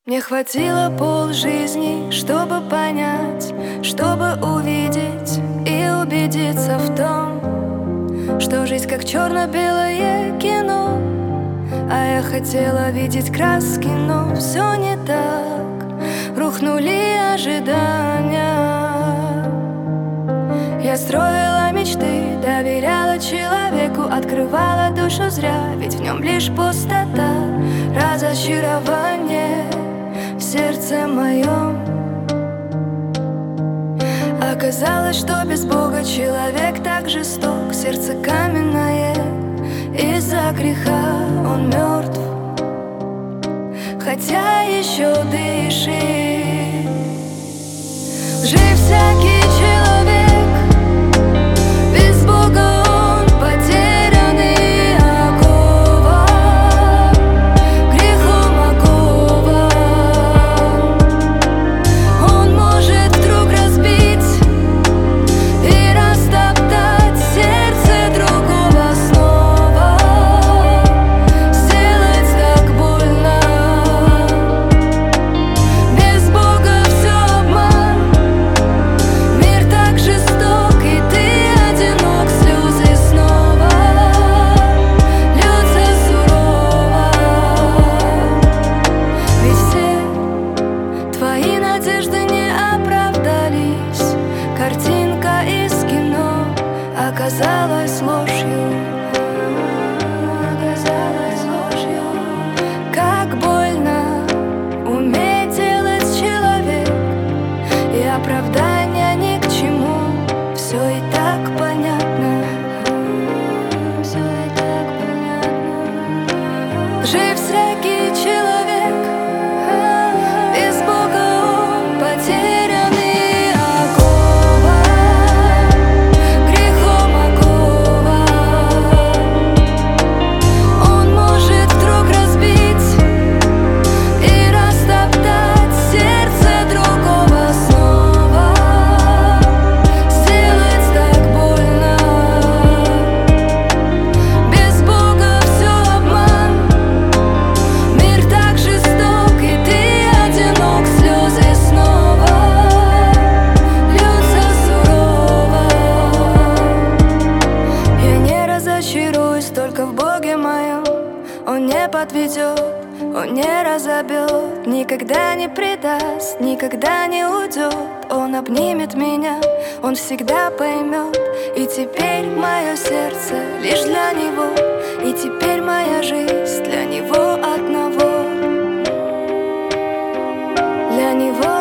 Мне хватило полжизни, чтобы понять, чтобы увидеть и убедиться в том, что жизнь как черно-белое кино. А я хотела видеть краски, но все не так. Рухнули ожидания. Я строила мечты, доверяла человеку, открывала душу зря, ведь в нем лишь пустота, разочарование в сердце моем. Оказалось, что без Бога человек так жесток, сердце каменное, из-за греха он мертв, хотя еще дышит. Жив всякий человек, без Бога он потерянный, окован, грехом окован. Он может вдруг разбить и растоптать сердце другого снова, сделать так больно. Без Бога все обман, мир так жесток, и ты одинок, слезы снова льются сурово. Ведь все твои надежды не оправдались, картинка из кино оказалась ложью. Оказалась ложью. Как больно уметь делать человек, и оправдания ни к чему, все и так понятно. Все и так понятно. Жив всякий человек, без Бога он потерянный, окован, грехом окован. Он может вдруг разбить и растоптать сердце другого снова, сделать так больно. Без Бога все обман, мир так жесток, и ты одинок, слезы снова льются сурово. Я не разочаруюсь только в Боге моем. Он не подведет, он не разобьет, никогда не предаст, никогда не уйдет. Он обнимет меня, он всегда поймет. И теперь мое сердце лишь для него, и теперь моя жизнь для него одного, для него